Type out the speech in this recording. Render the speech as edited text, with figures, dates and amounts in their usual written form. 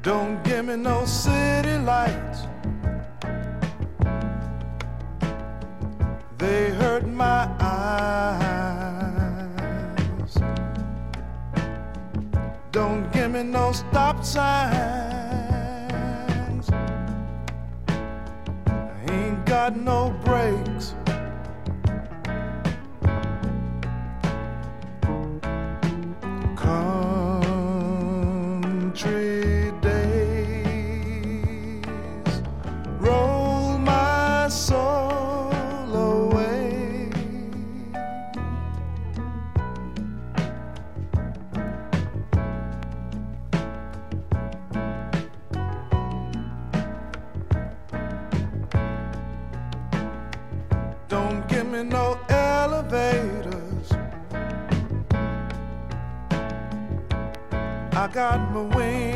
Don't give me no city lights. They hurt my eyes. Don't give me no stop signs. I ain't got no brakes. Country days roll my soul away. Don't give me no elevators. I got my wings.